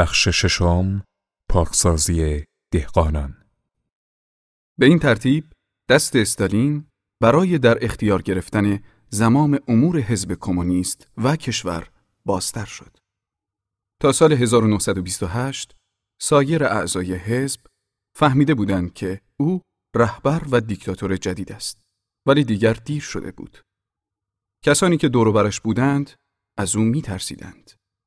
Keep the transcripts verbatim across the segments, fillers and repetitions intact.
بخش ششم، پاکسازی دهقانان. به این ترتیب دست استالین برای در اختیار گرفتن زمام امور حزب کمونیست و کشور بازتر شد. تا سال هزار و نهصد و بیست و هشت سایر اعضای حزب فهمیده بودند که او رهبر و دیکتاتور جدید است، ولی دیگر دیر شده بود. کسانی که دور و برش بودند از او می ترسیدند.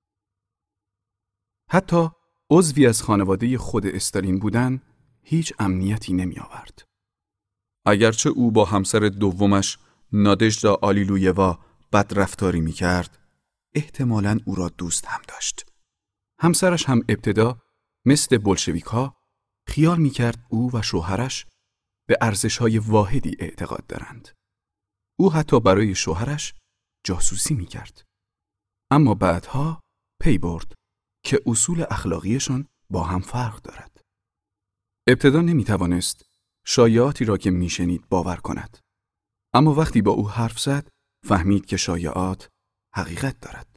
حتی عضوی از خانواده خود استالین بودن هیچ امنیتی نمی آورد. اگرچه او با همسر دومش نادژدا آلیلویوا بدرفتاری می کرد، احتمالاً او را دوست هم داشت. همسرش هم ابتدا مثل بولشویک‌ها خیال می کرد او و شوهرش به ارزش‌های واحدی اعتقاد دارند. او حتی برای شوهرش جاسوسی می کرد. اما بعدها پی برد که اصول اخلاقیشان با هم فرق دارد. ابتدا نمی توانست شایعاتی را که می شنید باور کند. اما وقتی با او حرف زد فهمید که شایعات حقیقت دارد.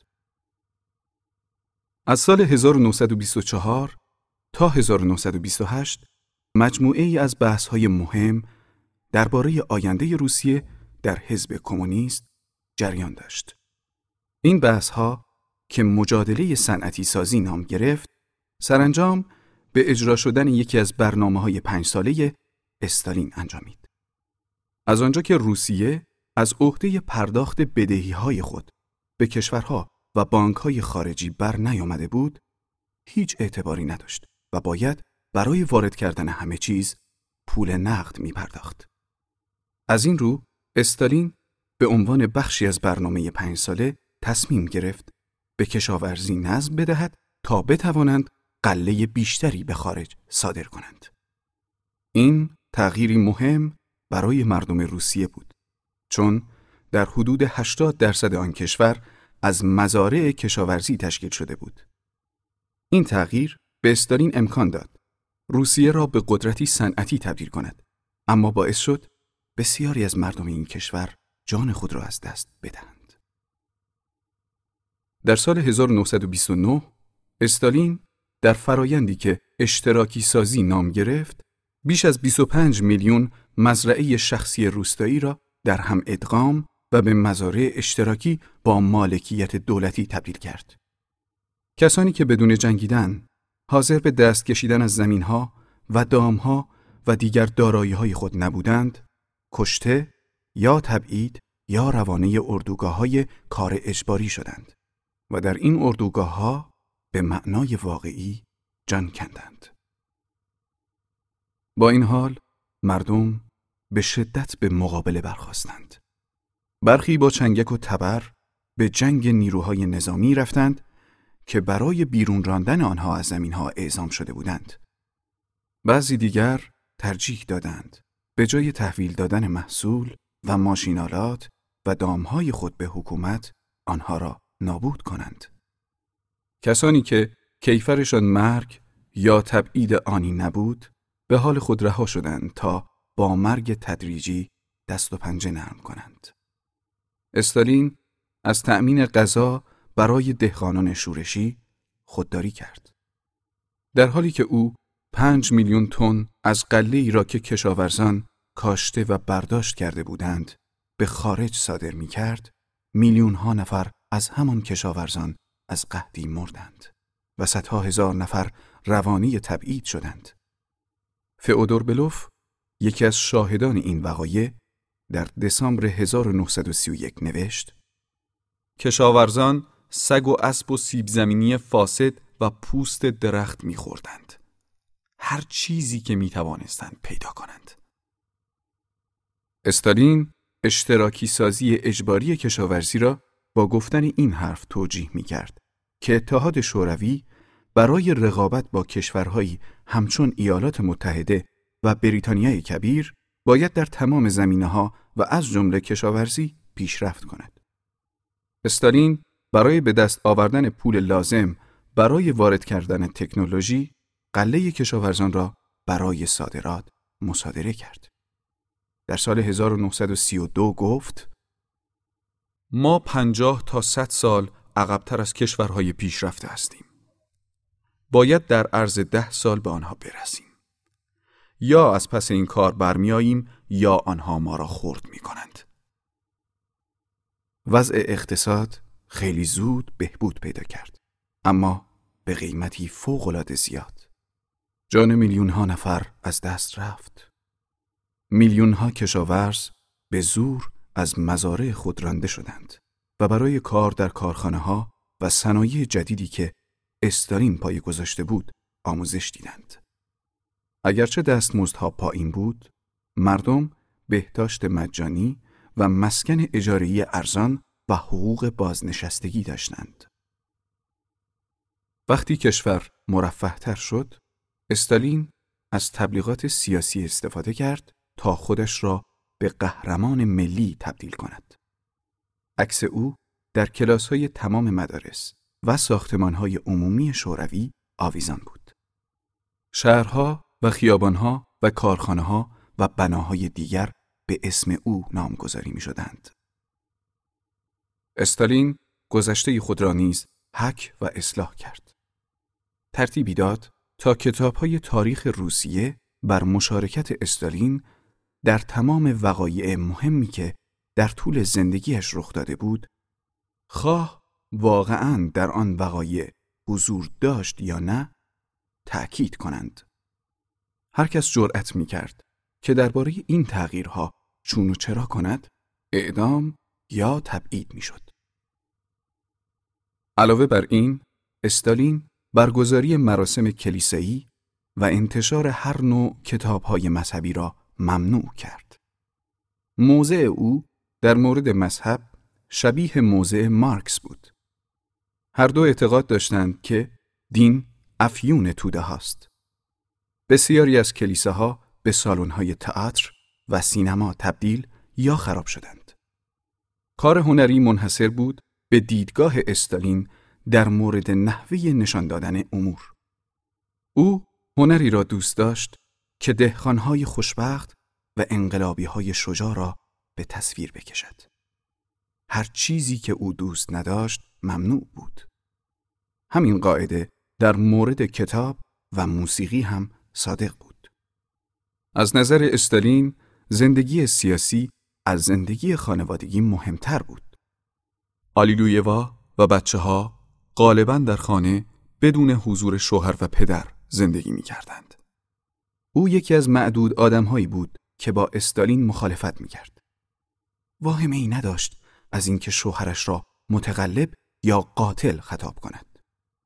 از سال هزار و نهصد و بیست و چهار تا هزار و نهصد و بیست و هشت مجموعه ای از بحث‌های مهم درباره آینده روسیه در حزب کمونیست جریان داشت. این بحث‌ها که مجادله صنعتی سازی نام گرفت، سرانجام به اجرا شدن یکی از برنامه‌های پنج ساله استالین انجامید. از آنجا که روسیه از عهده پرداخت بدهی‌های خود به کشورها و بانک‌های خارجی بر نیامده بود، هیچ اعتباری نداشت و باید برای وارد کردن همه چیز پول نقد می‌پرداخت. از این رو استالین به عنوان بخشی از برنامه پنج ساله تصمیم گرفت به کشاورزی نظم بدهد تا بتوانند غله بیشتری به خارج صادر کنند. این تغییری مهم برای مردم روسیه بود، چون در حدود هشتاد درصد آن کشور از مزارع کشاورزی تشکیل شده بود. این تغییر به استالین امکان داد روسیه را به قدرتی صنعتی تبدیل کند، اما باعث شد بسیاری از مردم این کشور جان خود را از دست بدهند. در سال هزار و نهصد و بیست و نه استالین در فرایندی که اشتراکی سازی نام گرفت، بیش از بیست و پنج میلیون مزرعه شخصی روستایی را در هم ادغام و به مزارع اشتراکی با مالکیت دولتی تبدیل کرد. کسانی که بدون جنگیدن حاضر به دست کشیدن از زمینها و دامها و دیگر دارایی‌های خود نبودند، کشته یا تبعید یا روانه اردوگاه‌های کار اجباری شدند و در این اردوگاه‌ها به معنای واقعی جان کندند. با این حال مردم به شدت به مقابله برخاستند. برخی با چنگک و تبر به جنگ نیروهای نظامی رفتند که برای بیرون راندن آنها از زمینها اعزام شده بودند. بعضی دیگر ترجیح دادند به جای تحویل دادن محصول و ماشینالات و دامهای خود به حکومت آنها را نابود کنند. کسانی که کیفرشان مرگ یا تبعید آنی نبود به حال خود رها شدند تا با مرگ تدریجی دست و پنجه نرم کنند. استالین از تأمین غذا برای دهقانان شورشی خودداری کرد. در حالی که او پنج میلیون تن از غله‌ای را که کشاورزان کاشته و برداشت کرده بودند به خارج صادر می کرد، میلیون ها نفر از همان کشاورزان از قحطی مردند و صدها هزار نفر روانی تبعید شدند. فئودور بلوف، یکی از شاهدان این وقایع، در دسامبر هزار و نهصد و سی و یک نوشت: کشاورزان سگ و اسب و سیب زمینی فاسد و پوست درخت می‌خوردند. هر چیزی که می‌توانستند پیدا کنند. استالین اشتراکی سازی اجباری کشاورزی را با گفتن این حرف توجیه می‌کرد که اتحاد شوروی برای رقابت با کشورهایی همچون ایالات متحده و بریتانیای کبیر باید در تمام زمینه‌ها و از جمله کشاورزی پیشرفت کند. استالین برای به دست آوردن پول لازم برای وارد کردن تکنولوژی، غله کشاورزان را برای صادرات مصادره کرد. در سال هزار و نهصد و سی و دو گفت: ما پنجاه تا صد سال عقب‌تر از کشورهای پیشرفته هستیم. باید در عرض ده سال به آنها برسیم. یا از پس این کار برمیاییم یا آنها ما را خرد می کنند. وضع اقتصاد خیلی زود بهبود پیدا کرد، اما به قیمتی فوق‌العاده زیاد. جان میلیون ها نفر از دست رفت. میلیون ها کشاورز به زور از مزارع خود رانده شدند و برای کار در کارخانه ها و صنایع جدیدی که استالین پایه گذاشته بود آموزش دیدند. اگرچه دستمزدها پایین بود، مردم بهداشت مجانی و مسکن اجاره‌ای ارزان و حقوق بازنشستگی داشتند. وقتی کشور مرفه‌تر شد، استالین از تبلیغات سیاسی استفاده کرد تا خودش را به قهرمان ملی تبدیل کند. عکس او در کلاس‌های تمام مدارس و ساختمان‌های عمومی شوروی آویزان بود. شهرها و خیابان‌ها و کارخانه‌ها و بناهای دیگر به اسم او نامگذاری می‌شدند. استالین گذشته خود را نیز حک و اصلاح کرد. ترتیبی داد تا کتاب‌های تاریخ روسیه بر مشارکت استالین در تمام وقایع مهمی که در طول زندگیش رخ داده بود، خواه واقعاً در آن وقایع حضور داشت یا نه، تأکید کنند. هر کس جرأت می‌کرد که درباره این تغییرها چون و چرا کند، اعدام یا تبعید می‌شد. علاوه بر این، استالین برگزاری مراسم کلیسایی و انتشار هر نوع کتاب‌های مذهبی را ممنوع کرد. موضع او در مورد مذهب شبیه موضع مارکس بود. هر دو اعتقاد داشتند که دین افیون توده هاست. بسیاری از کلیساها به سالن‌های تئاتر و سینما تبدیل یا خراب شدند. کار هنری منحصر بود به دیدگاه استالین در مورد نحوه نشان دادن امور. او هنری را دوست داشت که دهقان‌های خوشبخت و انقلابی‌های شجاع را به تصویر بکشد. هر چیزی که او دوست نداشت ممنوع بود. همین قاعده در مورد کتاب و موسیقی هم صادق بود. از نظر استالین زندگی سیاسی از زندگی خانوادگی مهمتر بود. آلیلویوا و بچه ها غالباً در خانه بدون حضور شوهر و پدر زندگی می کردند. او یکی از معدود آدم‌هایی بود که با استالین مخالفت می کرد. واهمه ای نداشت از اینکه شوهرش را متغلب یا قاتل خطاب کند.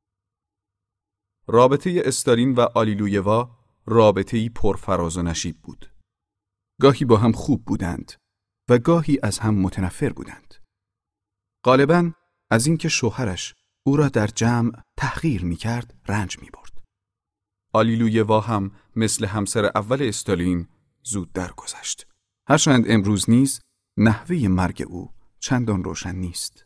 رابطه استالین و آلیلویوا رابطه‌ای پرفراز و نشیب بود. گاهی با هم خوب بودند و گاهی از هم متنفر بودند. غالباً از اینکه شوهرش او را در جمع تحقیر می‌کرد رنج می‌برد. آلیلویوا هم مثل همسر اول استالین زود درگذشت. هرچند امروز نیز نحوه مرگ او چندان روشن نیست.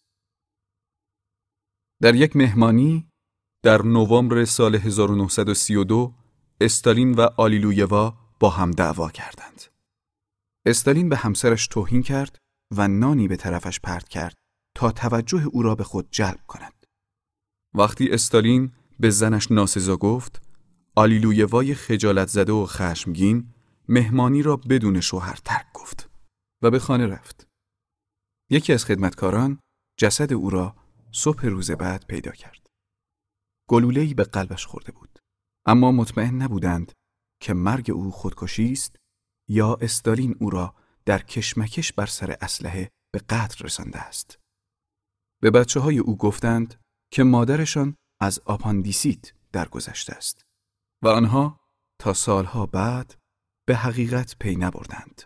در یک مهمانی در نوامبر سال هزار و نهصد و سی و دو استالین و آلیلویوا با هم دعوا کردند. استالین به همسرش توهین کرد و نانی به طرفش پرت کرد تا توجه او را به خود جلب کند. وقتی استالین به زنش ناسزا گفت، آلیلویوای خجالت زده و خشمگین مهمانی را بدون شوهر ترک گفت و به خانه رفت. یکی از خدمتکاران جسد او را صبح روز بعد پیدا کرد. گلوله‌ای به قلبش خورده بود، اما مطمئن نبودند که مرگ او خودکشی است یا استالین او را در کشمکش بر سر اسلحه به قتل رسانده است. به بچه های او گفتند که مادرشان از آپاندیسیت درگذشته است و آنها تا سالها بعد به حقیقت پی نبردند.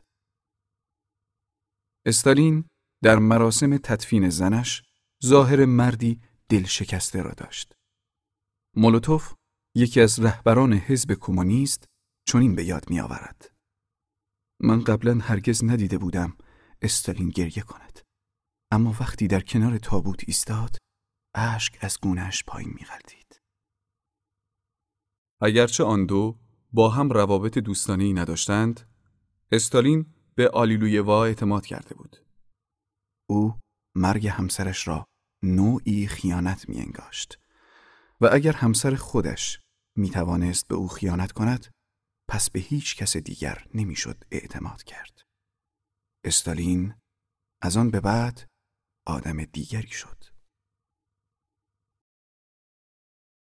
استالین در مراسم تدفین زنش ظاهر مردی دل شکسته را داشت. مولوتوف، یکی از رهبران حزب کمونیست، چنین به یاد می آورد: من قبلا هرگز ندیده بودم استالین گریه کند، اما وقتی در کنار تابوت ایستاد، اشک از گونه‌اش پایین می غلتید. اگرچه آن دو با هم روابط دوستانه‌ای نداشتند، استالین به آلیلویوا اعتماد کرده بود. او مرگ همسرش را نوعی خیانت می انگاشت و اگر همسر خودش می توانست به او خیانت کند، پس به هیچ کس دیگر نمیشد اعتماد کرد. استالین از آن به بعد آدم دیگری شد.